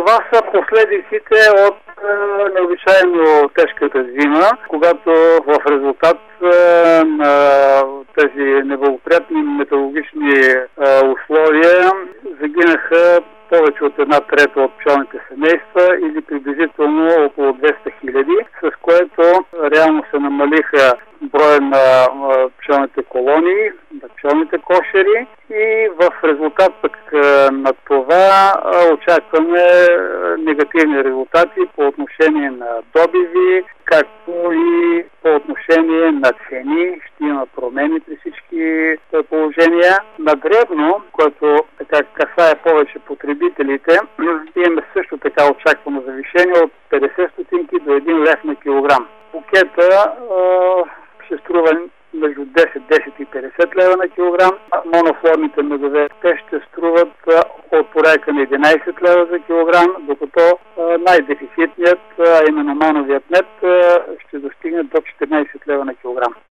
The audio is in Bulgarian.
Това са последиците от необичайно тежката зима, когато в резултат на тези неблагоприятни метеорологични условия загинаха повече от 1/3 от пчелните семейства или приблизително около 200 хиляди, с което реално се намалиха броя на пчелните колонии, на пчелните кошери и в резултат пък на това очакваме негативни резултати по отношение на добиви, както и по отношение на цени. Ще има промени при всички положения. На дребно, което така касае повече потребителите, имаме също така очаквано завишение от 50 стотинки до 1 лев на килограм. Букета ще струва между 10 и 50 лева на килограм. Монофлорните медове те ще струват от порядка на 11 лева за килограм, докато най-дефицитният, а именно мановият мед, ще достигне до 14 лева на килограм.